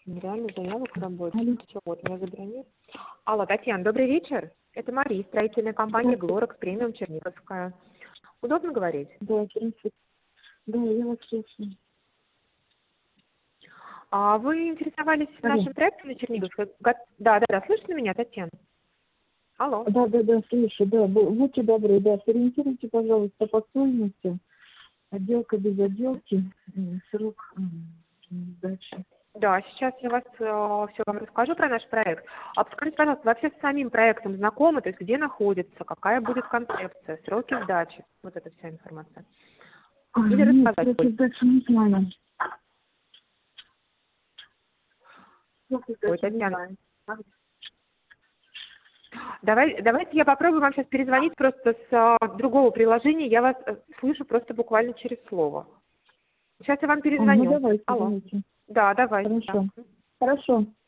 Реально заявок к работе. Алло. Всё, вот меня забронировали. Алло, Татьяна, добрый вечер. Это Мария, строительная компания Здравствуйте. «Глорекс Премиум» Черниговская. Удобно говорить? Да, здравствуйте. Да, я вас слушаю. А вы интересовались Алло. нашим проектом на Черниговской? Да, слышно меня, Татьяна? Алло. Да, слышу, да. Будьте добры, да, сориентируйте, пожалуйста, по стоимости. Отделка без отделки, срок сдачи. Да, сейчас я вас все вам расскажу про наш проект. А подскажите, пожалуйста, вообще с самим проектом знакомы, то есть где находится, какая будет концепция, сроки сдачи, вот эта вся информация. Или Нет, рассказать сроки больше? сдачи не знаю. Сроки Ой, сдачи не Татьяна, знаю. давайте я попробую вам сейчас перезвонить просто с другого приложения. Я вас слышу просто буквально через слово. Сейчас я вам Ну перезвоню. давайте, Алло. давайте. Да, давайте. Да. Хорошо. Хорошо.